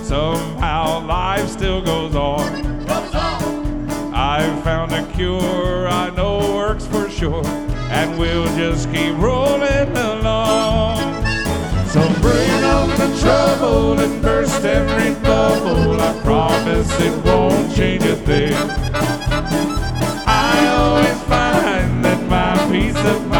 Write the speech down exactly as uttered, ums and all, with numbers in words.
Somehow life still goes on. I've found a cure I know works for sure, and we'll just keep rolling along. So bring on the trouble and burst every bubble. I promise it won't change a thing. I always find that my peace of mind